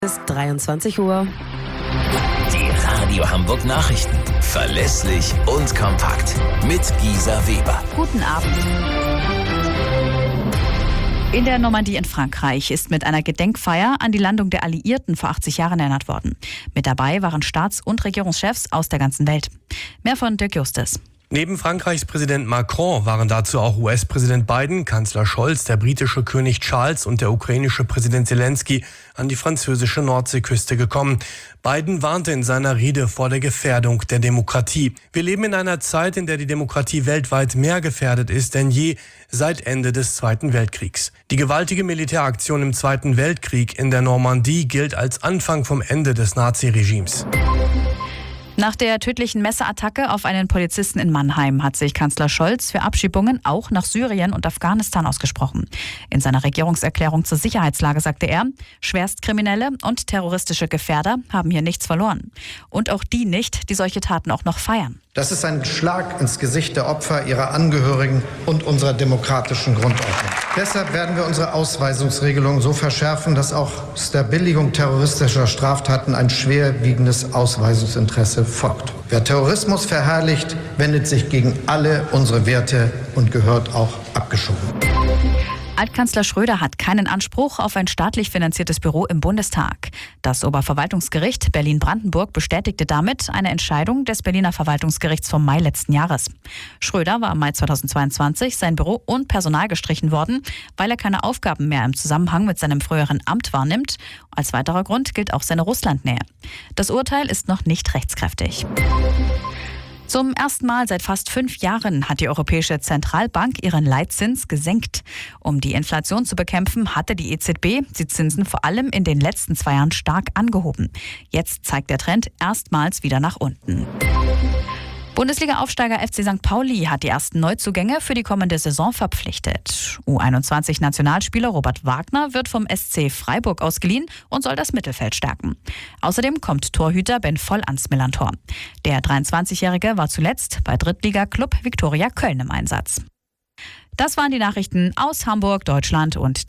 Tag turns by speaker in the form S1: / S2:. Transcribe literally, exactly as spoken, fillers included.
S1: Es ist dreiundzwanzig Uhr.
S2: Die Radio Hamburg Nachrichten. Verlässlich und kompakt. Mit Gisa Weber.
S3: Guten Abend. In der Normandie in Frankreich ist mit einer Gedenkfeier an die Landung der Alliierten vor achtzig Jahren erinnert worden. Mit dabei waren Staats- und Regierungschefs aus der ganzen Welt. Mehr von Dirk Justus.
S4: Neben Frankreichs Präsident Macron waren dazu auch U S-Präsident Biden, Kanzler Scholz, der britische König Charles und der ukrainische Präsident Zelensky an die französische Nordseeküste gekommen. Biden warnte in seiner Rede vor der Gefährdung der Demokratie. Wir leben in einer Zeit, in der die Demokratie weltweit mehr gefährdet ist denn je seit Ende des Zweiten Weltkriegs. Die gewaltige Militäraktion im Zweiten Weltkrieg in der Normandie gilt als Anfang vom Ende des Naziregimes.
S3: Nach der tödlichen Messerattacke auf einen Polizisten in Mannheim hat sich Kanzler Scholz für Abschiebungen auch nach Syrien und Afghanistan ausgesprochen. In seiner Regierungserklärung zur Sicherheitslage sagte er, Schwerstkriminelle und terroristische Gefährder haben hier nichts verloren. Und auch die nicht, die solche Taten auch noch feiern.
S5: Das ist ein Schlag ins Gesicht der Opfer, ihrer Angehörigen und unserer demokratischen Grundordnung. Deshalb werden wir unsere Ausweisungsregelung so verschärfen, dass auch aus der Billigung terroristischer Straftaten ein schwerwiegendes Ausweisungsinteresse folgt. Wer Terrorismus verherrlicht, wendet sich gegen alle unsere Werte und gehört auch abgeschoben.
S3: Altkanzler Schröder hat keinen Anspruch auf ein staatlich finanziertes Büro im Bundestag. Das Oberverwaltungsgericht Berlin-Brandenburg bestätigte damit eine Entscheidung des Berliner Verwaltungsgerichts vom Mai letzten Jahres. Schröder war im Mai zweitausendzweiundzwanzig sein Büro und Personal gestrichen worden, weil er keine Aufgaben mehr im Zusammenhang mit seinem früheren Amt wahrnimmt. Als weiterer Grund gilt auch seine Russlandnähe. Das Urteil ist noch nicht rechtskräftig. Zum ersten Mal seit fast fünf Jahren hat die Europäische Zentralbank ihren Leitzins gesenkt. Um die Inflation zu bekämpfen, hatte die E Z B die Zinsen vor allem in den letzten zwei Jahren stark angehoben. Jetzt zeigt der Trend erstmals wieder nach unten. Bundesliga-Aufsteiger F C Sankt Pauli hat die ersten Neuzugänge für die kommende Saison verpflichtet. U einundzwanzig-Nationalspieler Robert Wagner wird vom S C Freiburg ausgeliehen und soll das Mittelfeld stärken. Außerdem kommt Torhüter Ben Voll ans Millantor. Der dreiundzwanzigjährige war zuletzt bei Drittliga-Klub Viktoria Köln im Einsatz. Das waren die Nachrichten aus Hamburg, Deutschland und